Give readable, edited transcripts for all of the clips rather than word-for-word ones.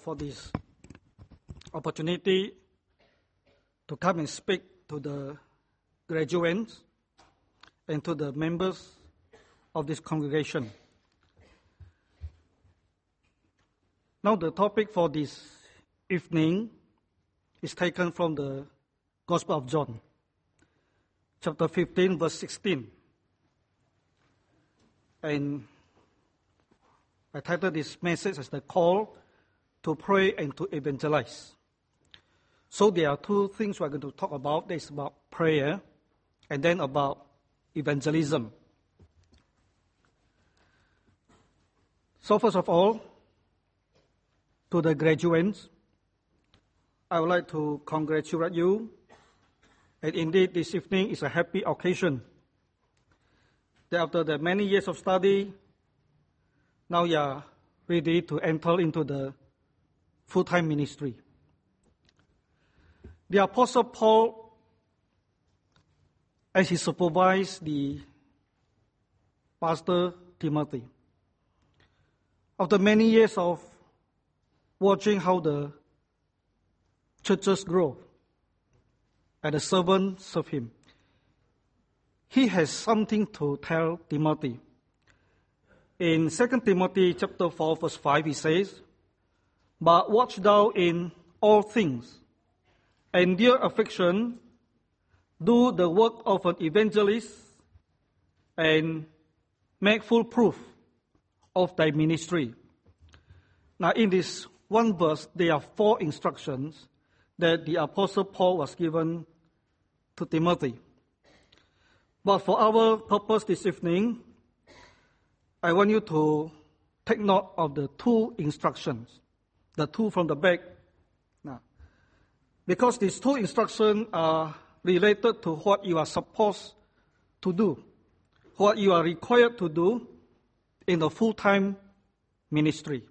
for this opportunity to come and speak to the graduates and to the members of this congregation. Now the topic for this evening is taken from the Gospel of John, chapter 15, verse 16. And I titled this message as the call to pray and to evangelize. So there are two things we're going to talk about. There's about prayer and then about evangelism. So first of all, to the graduates, I would like to congratulate you. And indeed, this evening is a happy occasion. That after the many years of study, now you are ready to enter into the full-time ministry. The Apostle Paul, as he supervised the pastor Timothy, after many years of watching how the churches grow and the servants serve him, he has something to tell Timothy. In 2 Timothy chapter 4, verse 5, he says, "But watch thou in all things, endure affliction, do the work of an evangelist, and make full proof of thy ministry." Now in this one verse, there are 4 instructions that the Apostle Paul was given to Timothy. But for our purpose this evening, I want you to take note of the 2 instructions, the 2 from the back. Now, because these 2 instructions are related to what you are supposed to do, what you are required to do in the full-time ministry.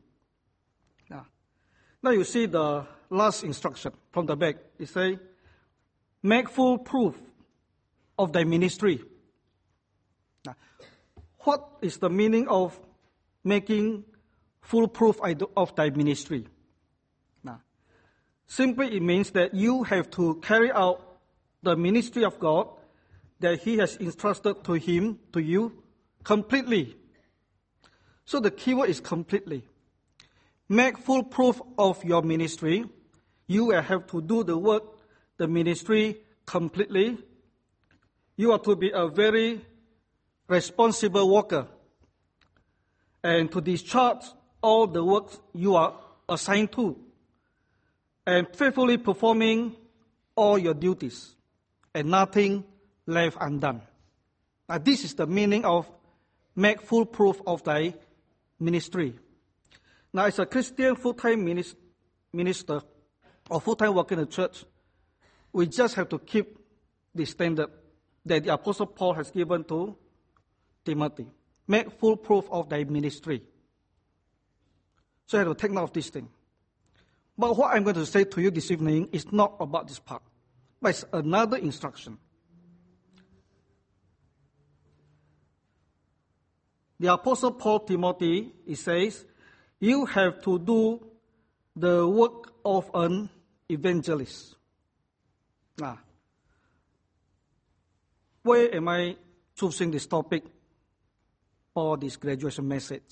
Now you see the last instruction from the back. It says, make full proof of thy ministry. Now, what is the meaning of making full proof of thy ministry? Now, simply it means that you have to carry out the ministry of God that He has entrusted to you, completely. So the keyword is completely. Make full proof of your ministry. You will have to do the work, the ministry, completely. You are to be a very responsible worker and to discharge all the work you are assigned to and faithfully performing all your duties and nothing left undone. Now, this is the meaning of make full proof of thy ministry. Now, as a Christian full-time minister or full-time worker in the church, we just have to keep the standard that the Apostle Paul has given to Timothy. Make full proof of thy ministry. So you have to take note of this thing. But what I'm going to say to you this evening is not about this part, but it's another instruction. The Apostle Paul Timothy, he says, you have to do the work of an evangelist. Now, where am I choosing this topic for this graduation message?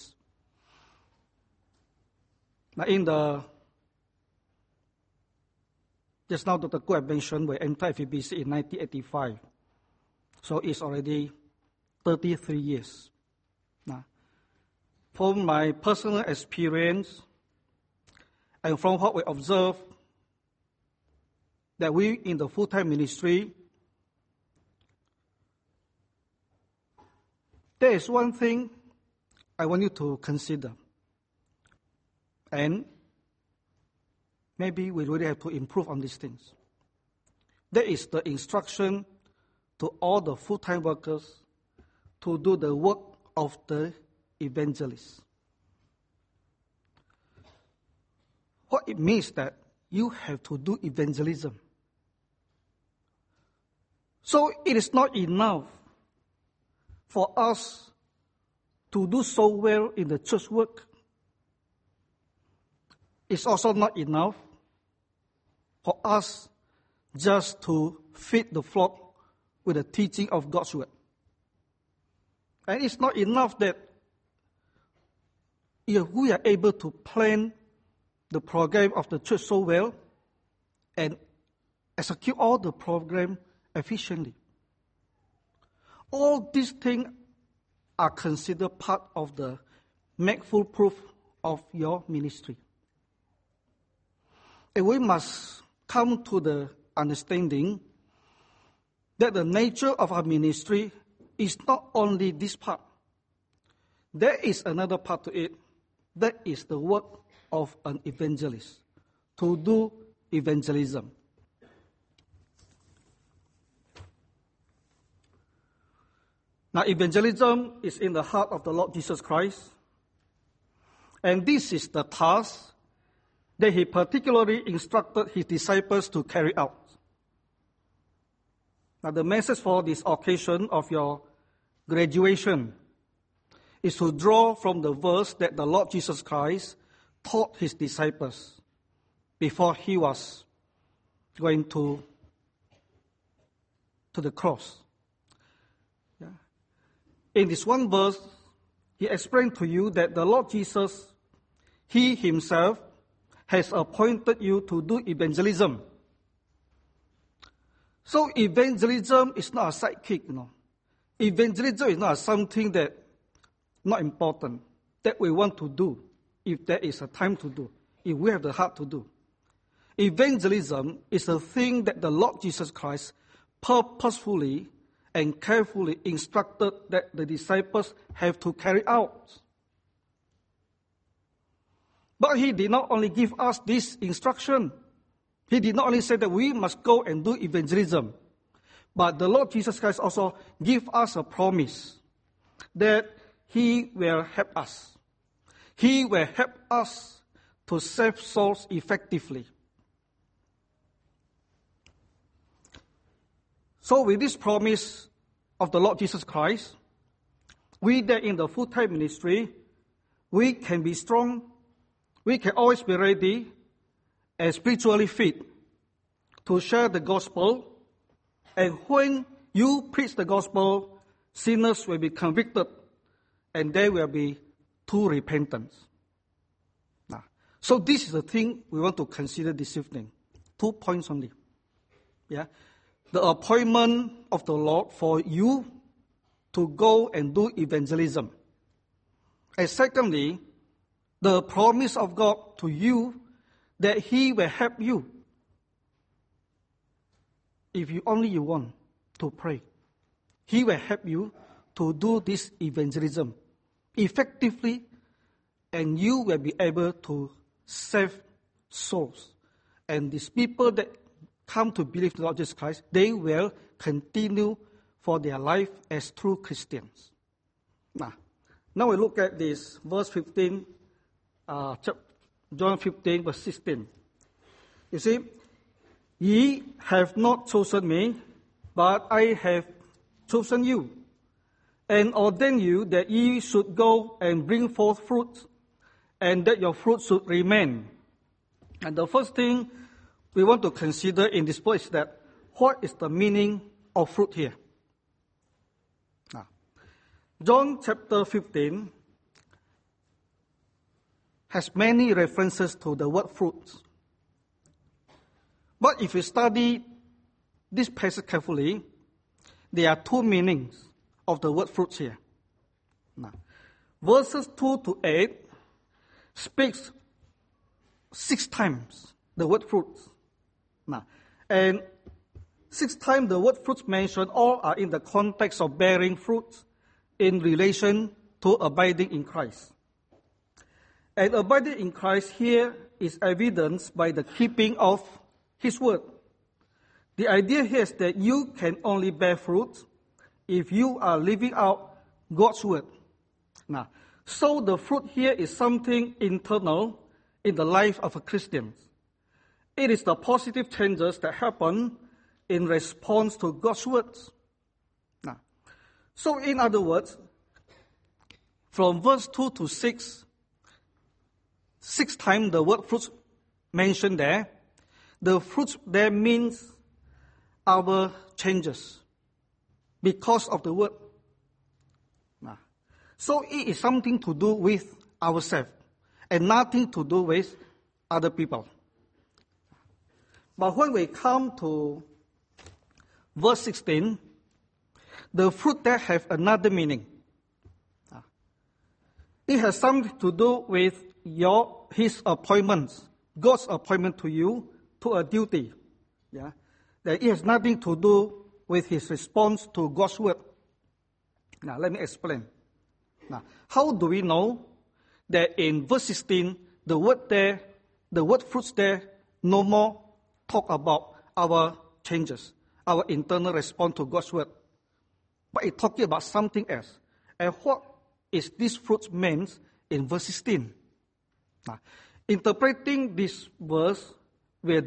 Now, just now Dr. Koo mentioned we entered FEBC in 1985. So it's already 33 years. Now, from my personal experience and from what we observe, that we in the full-time ministry, there is one thing I want you to consider. And maybe we really have to improve on these things. That is the instruction to all the full-time workers to do the work of the evangelist. What it means that you have to do evangelism. So it is not enough for us to do so well in the church work. it's also not enough for us just to feed the flock with the teaching of God's word. And it's not enough that if we are able to plan the program of the church so well and execute all the program efficiently. All these things are considered part of the make full proof of your ministry. And we must come to the understanding that the nature of our ministry is not only this part. There is another part to it. That is the work of an evangelist, to do evangelism. Now, evangelism is in the heart of the Lord Jesus Christ, and this is the task that he particularly instructed his disciples to carry out. Now, the message for this occasion of your graduation is to draw from the verse that the Lord Jesus Christ taught his disciples before he was going to the cross. Yeah. In this one verse, he explained to you that the Lord Jesus, he himself, has appointed you to do evangelism. So evangelism is not a sidekick, Evangelism is not something that not important, that we want to do if there is a time to do, if we have the heart to do. Evangelism is a thing that the Lord Jesus Christ purposefully and carefully instructed that the disciples have to carry out. But he did not only give us this instruction. He did not only say that we must go and do evangelism, but the Lord Jesus Christ also gave us a promise that he will help us. He will help us to save souls effectively. So with this promise of the Lord Jesus Christ, we that in the full-time ministry, we can be strong, we can always be ready and spiritually fit to share the gospel. And when you preach the gospel, sinners will be convicted and they will be to repentance. Now, so this is the thing we want to consider this evening. 2 points only. Yeah, the appointment of the Lord for you to go and do evangelism. And secondly, the promise of God to you that he will help you if you only you want to pray. He will help you to do this evangelism effectively, and you will be able to save souls. And these people that come to believe in the Lord Jesus Christ, they will continue for their life as true Christians. Now we look at this, verse 15, John 15, verse 16. You see, ye have not chosen me, but I have chosen you, and ordained you that ye should go and bring forth fruit, and that your fruit should remain. And the first thing we want to consider in this place is that what is the meaning of fruit here? Now, John chapter 15 has many references to the word fruit. But if you study this passage carefully, there are two meanings of the word fruits here. Now, verses 2 to 8 speaks 6 times the word fruits. Now, and 6 times the word fruits mentioned all are in the context of bearing fruit in relation to abiding in Christ. And abiding in Christ here is evidenced by the keeping of his word. The idea here is that you can only bear fruit if you are living out God's word. Now, so the fruit here is something internal in the life of a Christian. It is the positive changes that happen in response to God's words. Now, so in other words, from verse 2 to 6 times the word fruits mentioned there, the fruits there means our changes because of the word. So it is something to do with ourselves and nothing to do with other people. But when we come to verse 16, the fruit there have another meaning. It has something to do with his appointments, God's appointment to you to a duty. Yeah, that it has nothing to do with his response to God's word. Now let me explain. Now, how do we know that in verse 16 the word fruits there no more talk about our changes, our internal response to God's word, but it talking about something else? And what is this fruit meant in verse 16? Now, interpreting this verse will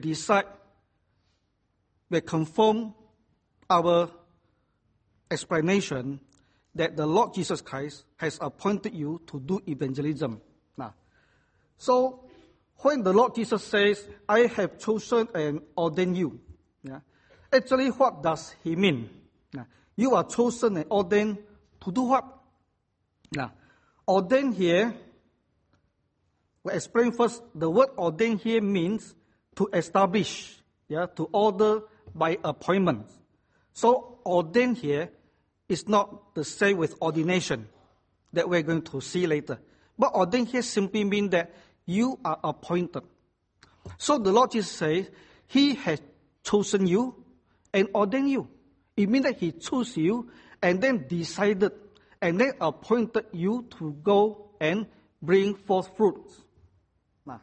confirm our explanation that the Lord Jesus Christ has appointed you to do evangelism. Now, so when the Lord Jesus says, I have chosen and ordained you, actually what does he mean? You are chosen and ordained to do what? Ordained here, we explain first, the word ordained here means to establish, to order by appointment. So ordained here is not the same with ordination that we're going to see later. But ordained here simply means that you are appointed. So the Lord Jesus says, he has chosen you and ordained you. It means that he chose you and then decided and then appointed you to go and bring forth fruits. Now,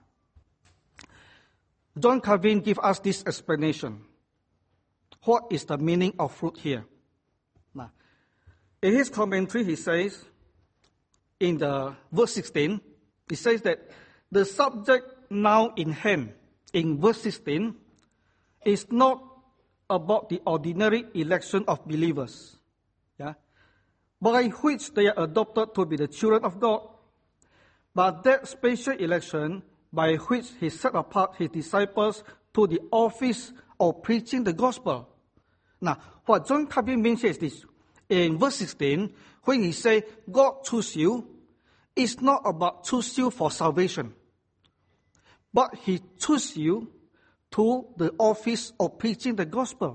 John Calvin gives us this explanation. What is the meaning of fruit here? Now, in his commentary, he says, in the verse 16, he says that the subject now in hand, in verse 16, is not about the ordinary election of believers, by which they are adopted to be the children of God, but that special election by which he set apart his disciples to the office of preaching the gospel. Now, what John Calvin means is this. In verse 16, when he says, God chose you, it's not about choose you for salvation, but he chose you to the office of preaching the gospel.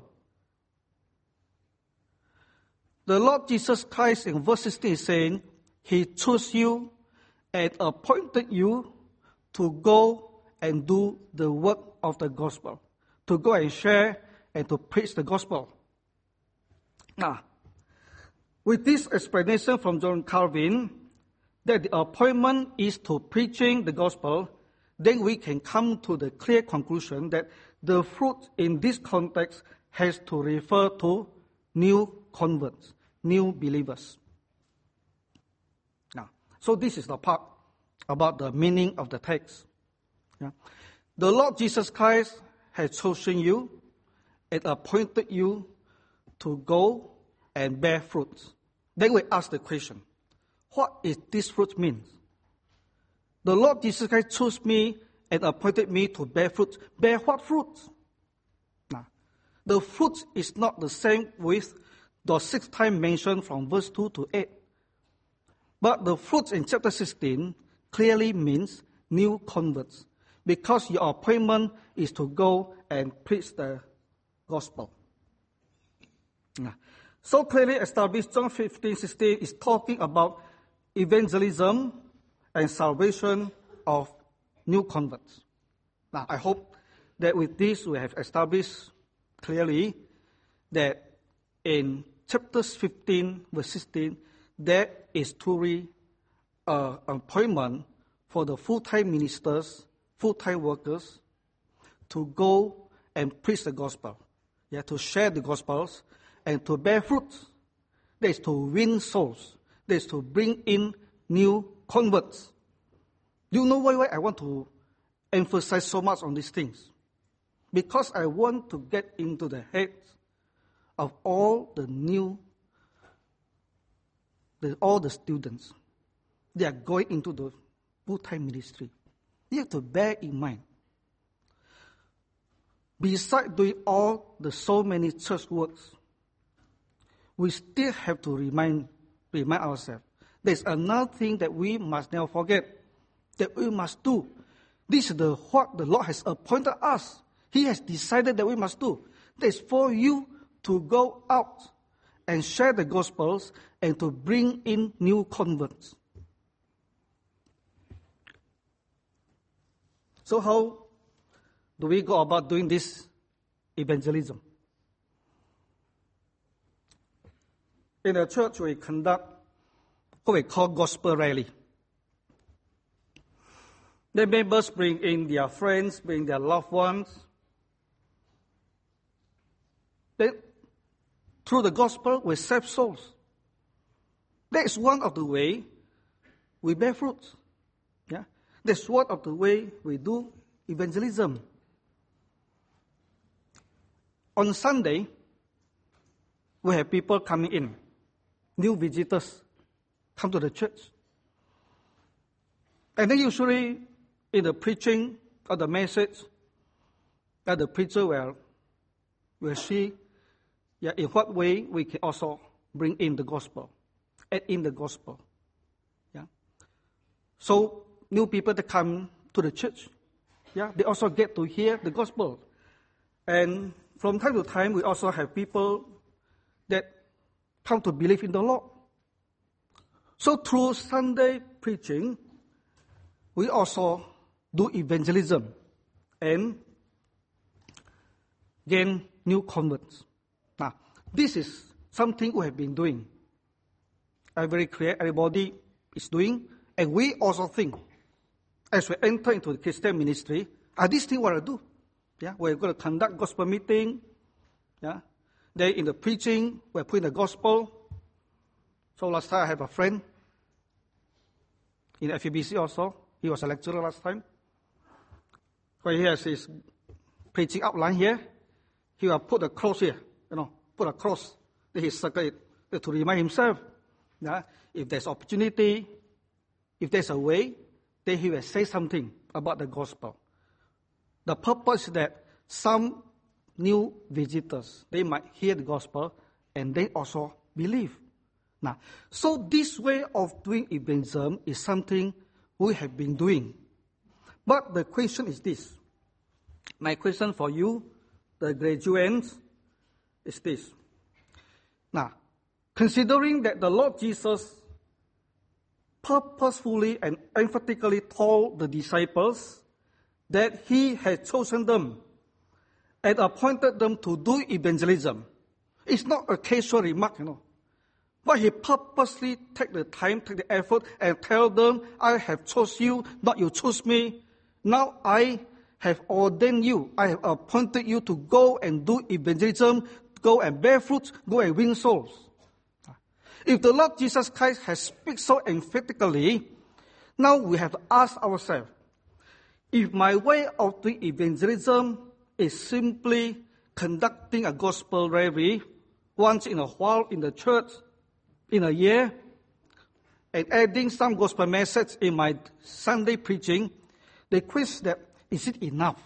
The Lord Jesus Christ in verse 16 is saying, he chose you and appointed you to go and do the work of the gospel, to go and share and to preach the gospel. Now, with this explanation from John Calvin, that the appointment is to preaching the gospel, then we can come to the clear conclusion that the fruit in this context has to refer to new converts, new believers. Now, so this is the part about the meaning of the text. The Lord Jesus Christ has chosen you and appointed you to go and bear fruits. Then we ask the question, what is this fruit mean? The Lord Jesus Christ chose me and appointed me to bear fruit. Bear what fruit? Now, the fruit is not the same with the 6 times mentioned from verse 2 to 8. But the fruit in chapter 16 clearly means new converts, because your appointment is to go and preach the gospel. Now, so clearly established, John 15:16 is talking about evangelism and salvation of new converts. Now, I hope that with this we have established clearly that in chapters 15, verse 16, there is truly an appointment for the full-time ministers, full-time workers, to go and preach the gospel, to share the gospels, and to bear fruit. That is to win souls. That is to bring in new converts. You know why I want to emphasize so much on these things? Because I want to get into the heads of all the students. They are going into the full-time ministry. You have to bear in mind besides doing all the so many church works, we still have to remind ourselves. There's another thing that we must never forget, that we must do. This is what the Lord has appointed us. He has decided that we must do. That's for you to go out and share the Gospels and to bring in new converts. So how do we go about doing this evangelism? In the church, we conduct what we call gospel rally. The members bring in their friends, bring their loved ones. Then, through the gospel, we save souls. That is one of the way we bear fruits. Yeah? That's one of the way we do evangelism. On Sunday, we have people coming in, new visitors come to the church. And then usually in the preaching of the message, that the preacher will see in what way we can also bring in the gospel, add in the gospel. Yeah. So new people that come to the church, they also get to hear the gospel. And from time to time, we also have people that come to believe in the Lord. So through Sunday preaching, we also do evangelism and gain new converts. Now, this is something we have been doing. I'm very clear, everybody is doing, and we also think, as we enter into the Christian ministry, this thing what I do. Yeah, we're going to conduct gospel meeting. Yeah, then in the preaching, we're putting the gospel. So last time I have a friend in FEBC also. He was a lecturer last time. When he has his preaching outline here, he will put a cross here, put a cross. Then he circle it to remind himself. Yeah, if there's opportunity, if there's a way, then he will say something about the gospel. The purpose is that some new visitors, they might hear the gospel and they also believe. Now, so this way of doing evangelism is something we have been doing. But the question is this. My question for you, the graduates, is this. Now, considering that the Lord Jesus purposefully and emphatically told the disciples that He had chosen them and appointed them to do evangelism. It's not a casual remark, But He purposely take the time, take the effort, and tell them, I have chosen you, not you choose me. Now I have ordained you, I have appointed you to go and do evangelism, go and bear fruit, go and win souls. If the Lord Jesus Christ has spoken so emphatically, now we have to ask ourselves, if my way of doing evangelism is simply conducting a gospel rally once in a while in the church, in a year, and adding some gospel message in my Sunday preaching, the question that, is it enough?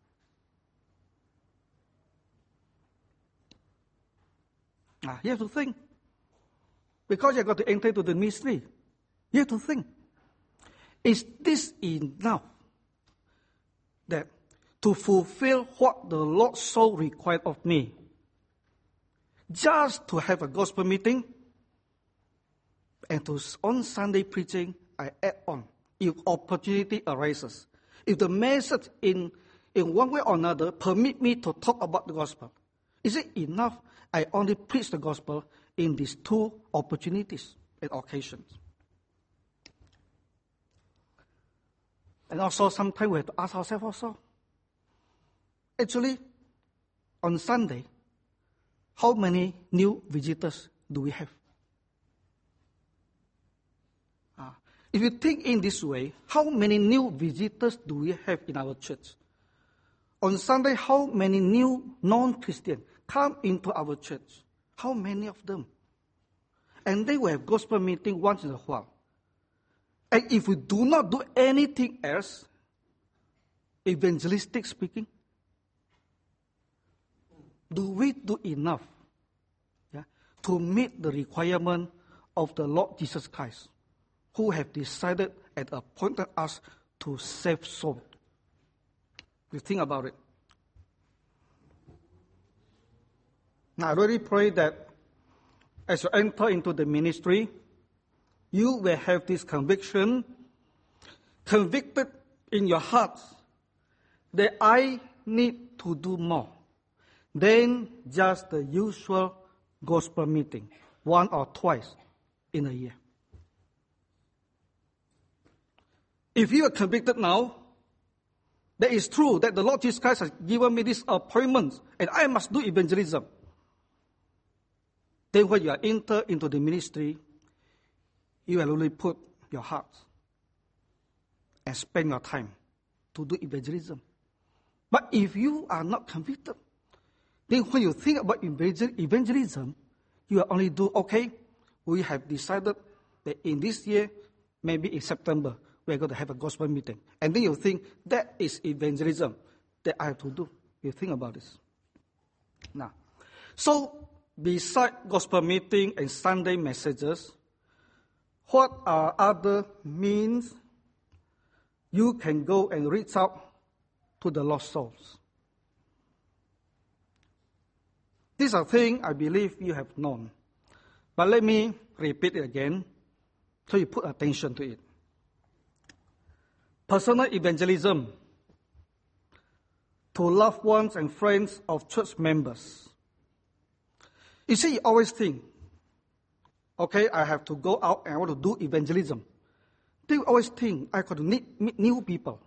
You have to think. Because you've got to enter into the ministry. You have to think. Is this enough that to fulfill what the Lord so required of me? Just to have a gospel meeting and on Sunday preaching, I add on. If opportunity arises. If the message in one way or another permit me to talk about the gospel, is it enough I only preach the gospel in these two opportunities and occasions? And also sometimes we have to ask ourselves also, actually, on Sunday, how many new visitors do we have? If you think in this way, how many new visitors do we have in our church? On Sunday, how many new non-Christians come into our church? How many of them? And they will have gospel meeting once in a while. And if we do not do anything else, evangelistic speaking, do we do enough to meet the requirement of the Lord Jesus Christ, who have decided and appointed us to save souls? You think about it. Now, I really pray that as you enter into the ministry, you will have this conviction, convicted in your hearts, that I need to do more than just the usual gospel meeting, one or twice in a year. If you are convicted now, that is true that the Lord Jesus Christ has given me this appointment and I must do evangelism. Then when you are enter into the ministry, you will only put your heart and spend your time to do evangelism. But if you are not convicted, then when you think about evangelism, you will only do, okay, we have decided that in this year, maybe in September, we are going to have a gospel meeting. And then you think, that is evangelism that I have to do. You think about this. Now, so beside gospel meeting and Sunday messages, what are other means you can go and reach out to the lost souls? These are things I believe you have known. But let me repeat it again so you put attention to it. Personal evangelism to loved ones and friends of church members. You see, you always think, okay, I have to go out and I want to do evangelism. Then you always think, I got to meet new people.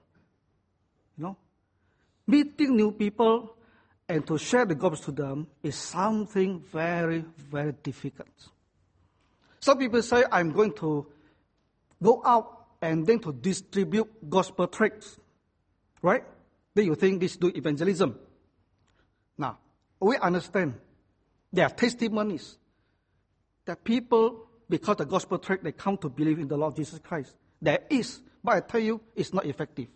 Meeting new people and to share the gospel to them is something very, very difficult. Some people say, I'm going to go out and then to distribute gospel tracts, right? Then you think this do evangelism. Now, we understand there are testimonies that people, because the gospel tract, they come to believe in the Lord Jesus Christ. There is, but I tell you, it's not effective.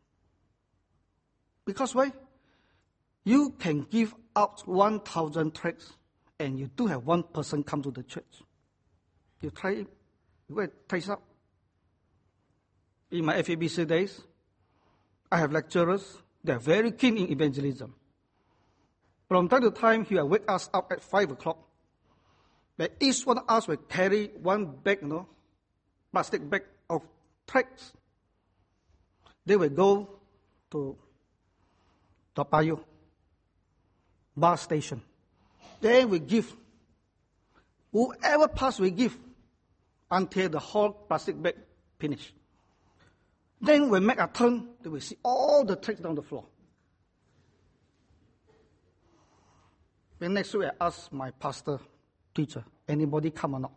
Because why? You can give out 1,000 tracts and you do have one person come to the church. You try it. You go and try it out. In my FABC days, I have lecturers. They are very keen in evangelism. From time to time, he will wake us up at 5 o'clock. But each one of us will carry one bag, plastic bag of tracts. They will go to Toa Payoh bus station. Then we give. Whoever pass, we give until the whole plastic bag finish. Then we make a turn, they will see all the tracts down the floor. Then next week I ask my pastor, teacher, anybody come or not?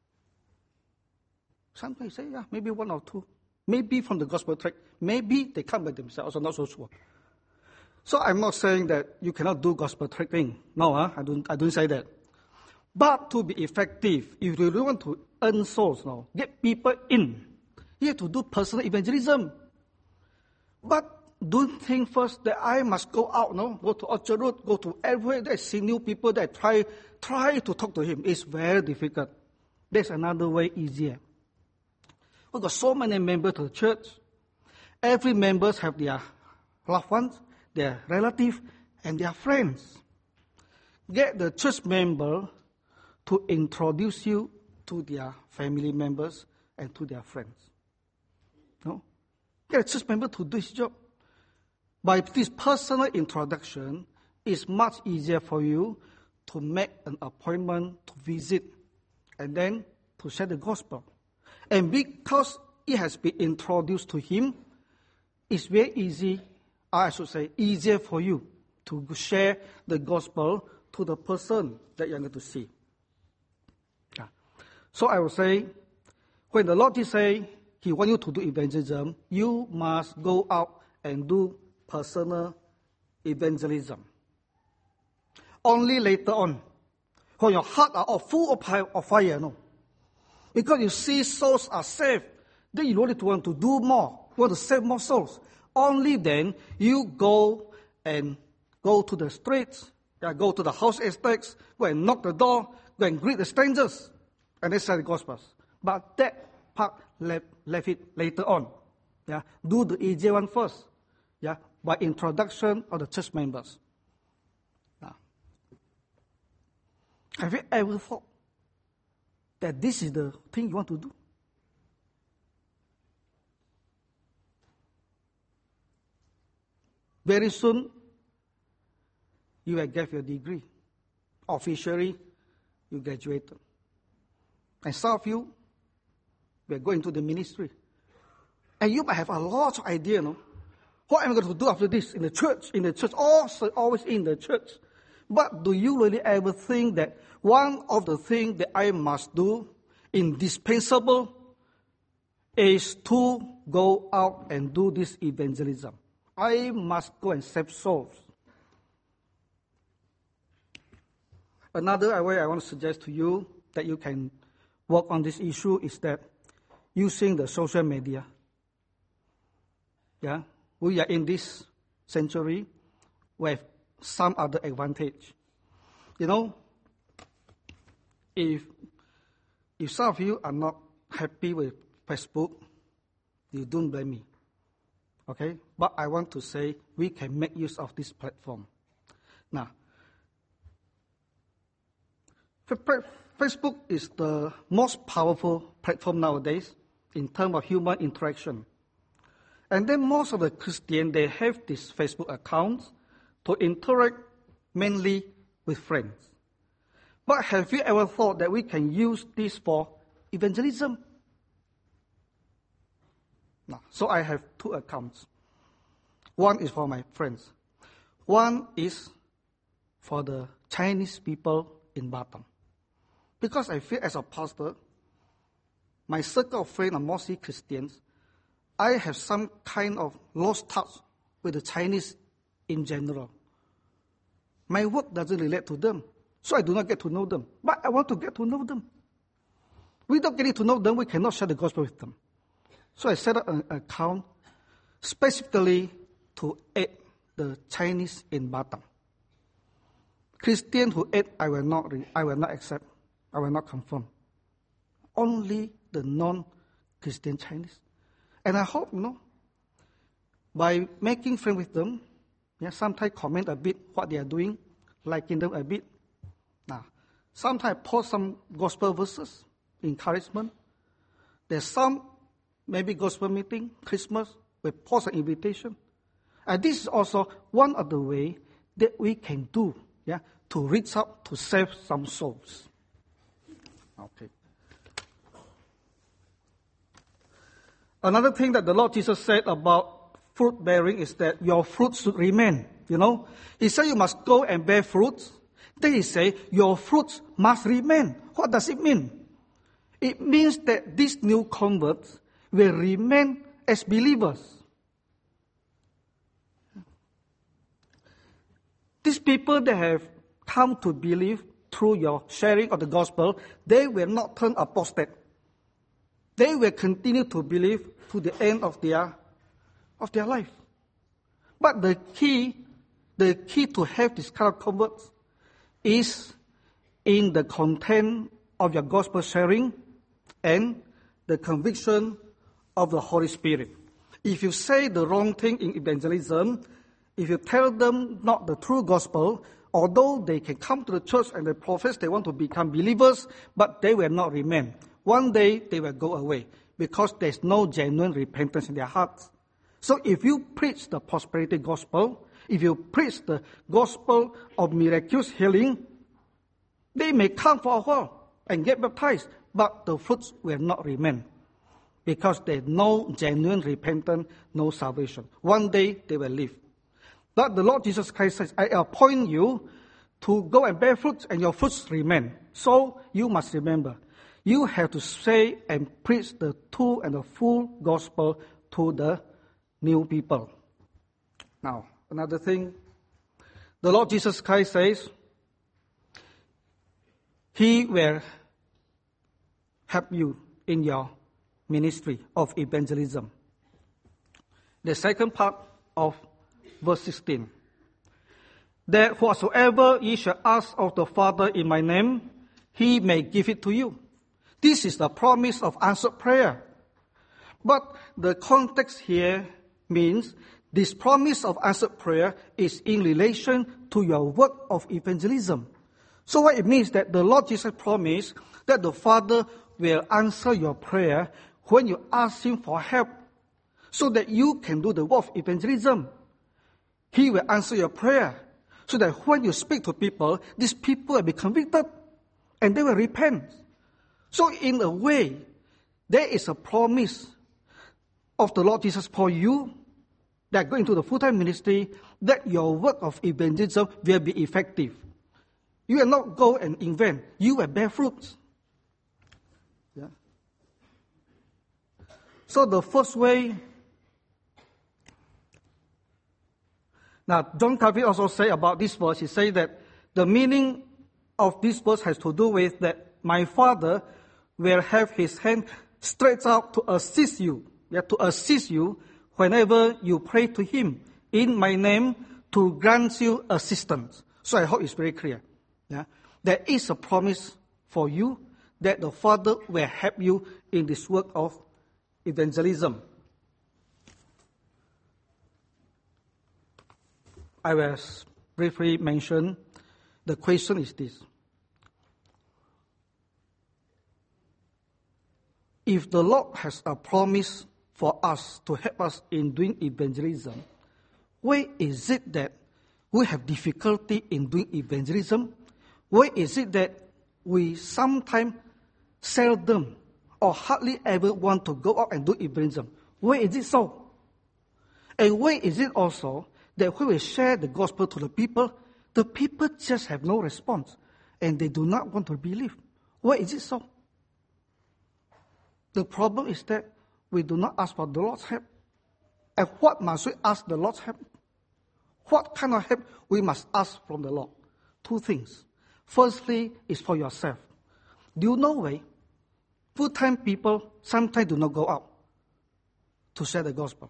Sometimes say, yeah, maybe one or two. Maybe from the gospel tract. Maybe they come by themselves, I'm not so sure. So I'm not saying that you cannot do gospel tracting. No, I don't say that. But to be effective, if you really want to earn souls now, get people in, you have to do personal evangelism. But don't think first that I must go out, go to Orchard Road, go to everywhere that see new people that try to talk to him. It's very difficult. There's another way easier. We've got so many members to the church. Every member have their loved ones, their relatives, and their friends. Get the church member to introduce you to their family members and to their friends. Get a church member to do his job. By this personal introduction, it's much easier for you to make an appointment to visit and then to share the gospel. And because it has been introduced to him, it's very easy, I should say, easier for you to share the gospel to the person that you're going to see. So I will say, when the Lord is saying He wants you to do evangelism, you must go out and do personal evangelism. Only later on, when your heart are all full of fire, because you see souls are saved, then you really want to do more, you want to save more souls. Only then you go to the streets Yeah, go to the house estates, go and knock the door, go and greet the strangers, and they share the gospels. But that part left it later on. Yeah, do the easier one first. Yeah, by introduction of the church members. Now, have you ever thought that this is the thing you want to do? Very soon, you will get your degree. Officially, you graduated. And some of you will go into the ministry. And you might have a lot of idea, no? What am I going to do after this in the church? Also always in the church. But do you really ever think that one of the things that I must do, indispensable, is to go out and do this evangelism? I must go and save souls. Another way I want to suggest to you that you can work on this issue is that using the social media. Yeah, we are in this century with some other advantage. You know, if some of you are not happy with Facebook, you don't blame me. Okay? But I want to say we can make use of this platform. Now, Facebook is the most powerful platform nowadays in terms of human interaction. And then most of the Christians, they have these Facebook accounts to interact mainly with friends. But have you ever thought that we can use this for evangelism? No. So I have two accounts. One is for my friends. One is for the Chinese people in Batam. Because I feel as a pastor, my circle of friends are mostly Christians. I have some kind of lost touch with the Chinese in general. My work doesn't relate to them, so I do not get to know them. But I want to get to know them. Without getting to know them, we cannot share the gospel with them. So I set up an account specifically to aid the Chinese in Batam. Christian who aid, I will not accept. I will not confirm. Only the non-Christian Chinese. And I hope, by making friends with them, sometimes comment a bit what they are doing, liking them a bit. Now, sometimes post some gospel verses, encouragement. There's some, maybe gospel meeting, Christmas, we post an invitation. And this is also one of the ways that we can do, to reach out to save some souls. Okay. Another thing that the Lord Jesus said about fruit bearing is that your fruits should remain. He said you must go and bear fruits. Then he said your fruits must remain. What does it mean? It means that these new converts will remain as believers. These people that have come to believe through your sharing of the gospel, they will not turn apostate. They will continue to believe to the end of their life. But the key to have this kind of converts is in the content of your gospel sharing and the conviction of the Holy Spirit. If you say the wrong thing in evangelism, if you tell them not the true gospel, although they can come to the church and they profess they want to become believers, but they will not remain. One day they will go away because there's no genuine repentance in their hearts. So if you preach the prosperity gospel, if you preach the gospel of miraculous healing, they may come for a while and get baptized, but the fruits will not remain because there's no genuine repentance, no salvation. One day they will leave. But the Lord Jesus Christ says, I appoint you to go and bear fruits, and your fruits remain. So you must remember, you have to say and preach the true and the full gospel to the new people. Now, another thing, the Lord Jesus Christ says, He will help you in your ministry of evangelism. The second part of verse 16. that whatsoever ye shall ask of the Father in my name, he may give it to you. This is the promise of answered prayer. But the context here means this promise of answered prayer is in relation to your work of evangelism. So what it means that the Lord Jesus promised that the Father will answer your prayer when you ask him for help, so that you can do the work of evangelism. He will answer your prayer, so that when you speak to people, these people will be convicted and they will repent. So in a way, there is a promise of the Lord Jesus for you that go into the full-time ministry, that your work of evangelism will be effective. You will not go and invent. You will bear fruits. Yeah. So the first way. Now, John Calvin also say about this verse, he say that the meaning of this verse has to do with that my Father will have his hand stretched out to assist you. Yeah, to assist you whenever you pray to him in my name to grant you assistance. So I hope it's very clear. Yeah? There is a promise for you that the Father will help you in this work of evangelism. I will briefly mention, the question is this. If the Lord has a promise for us to help us in doing evangelism, why is it that we have difficulty in doing evangelism? Why is it that we sometimes seldom or hardly ever want to go out and do evangelism? Why is it so? And why is it also that when we share the gospel to the people just have no response and they do not want to believe? Why is it so? The problem is that we do not ask for the Lord's help. And what must we ask the Lord's help? What kind of help we must ask from the Lord? Two things. Firstly, is for yourself. Do you know why full-time people sometimes do not go out to share the gospel?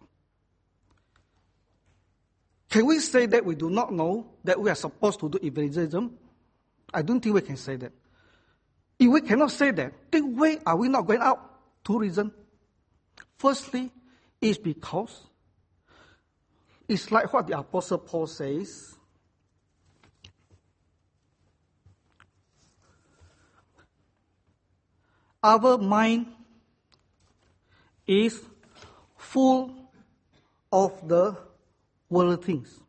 Can we say that we do not know that we are supposed to do evangelism? I don't think we can say that. If we cannot say that, then why are we not going out? Two reasons. Firstly, is because it's like what the Apostle Paul says. Our mind is full of the worldly things.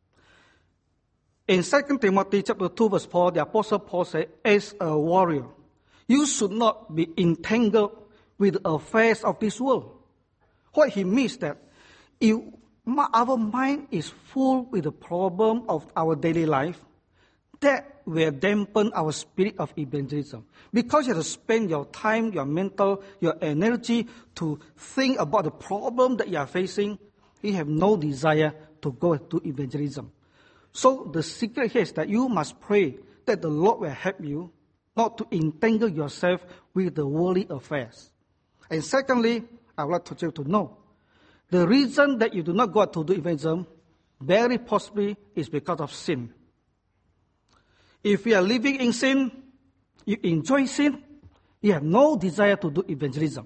In 2 Timothy chapter 2 verse 4, the Apostle Paul said, as a warrior, you should not be entangled with the affairs of this world. What he means that if our mind is full with the problem of our daily life, that will dampen our spirit of evangelism. Because you have to spend your time, your mental, your energy to think about the problem that you are facing, you have no desire to go to evangelism. So the secret here is that you must pray that the Lord will help you not to entangle yourself with the worldly affairs. And secondly, I would like you to know, the reason that you do not go out to do evangelism very possibly is because of sin. If you are living in sin, you enjoy sin, you have no desire to do evangelism.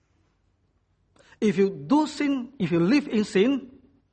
If you do sin, if you live in sin,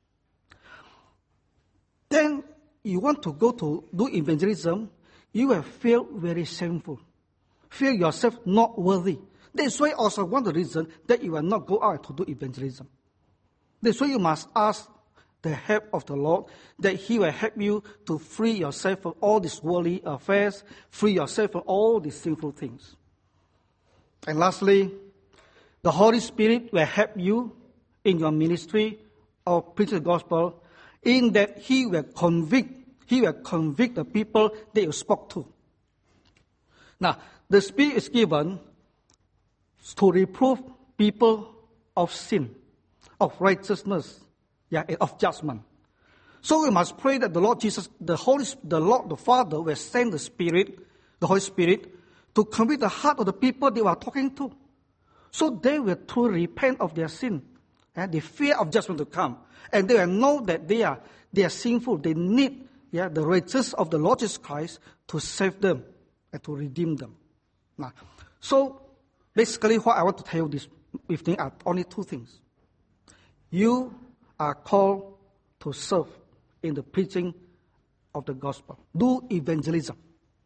then you want to go to do evangelism, you will feel very shameful, feel yourself not worthy. That's why also one of the reasons that you will not go out to do evangelism. That's why you must ask the help of the Lord, that he will help you to free yourself from all these worldly affairs, free yourself from all these sinful things. And lastly, the Holy Spirit will help you in your ministry of preaching the gospel, in that he will convict the people that you spoke to. Now, the Spirit is given to reprove people of sin, of righteousness, and of judgment. So we must pray that the Lord Jesus, the Father will send the Holy Spirit, to convict the heart of the people they were talking to. So they will truly repent of their sin and the fear of judgment to come. And they will know that they are sinful. They need the riches of the Lord Jesus Christ to save them and to redeem them. Now, so basically what I want to tell you this evening are only two things. You are called to serve in the preaching of the gospel. Do evangelism.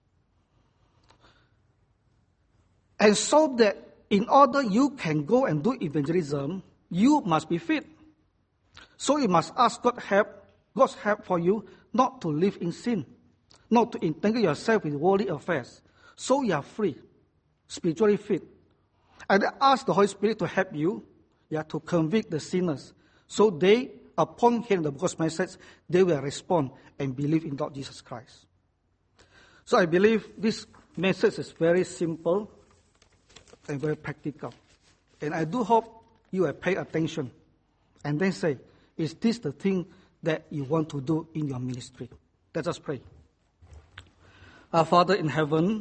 And so that in order you can go and do evangelism, you must be fit. So you must ask God's help for you not to live in sin, not to entangle yourself with worldly affairs. So you are free, spiritually fit. And ask the Holy Spirit to help you, to convict the sinners. So they, upon hearing the gospel message, they will respond and believe in Lord Jesus Christ. So I believe this message is very simple and very practical. And I do hope you will pay attention and then say, is this the thing that you want to do in your ministry? Let us pray. Our Father in heaven,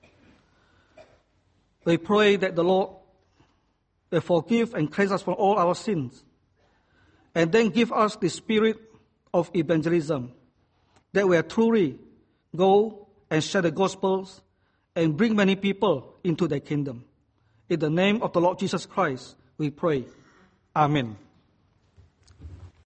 we pray that the Lord will forgive and cleanse us from all our sins, and then give us the spirit of evangelism, that we will truly go and share the gospels and bring many people into the kingdom. In the name of the Lord Jesus Christ, we pray. Amen.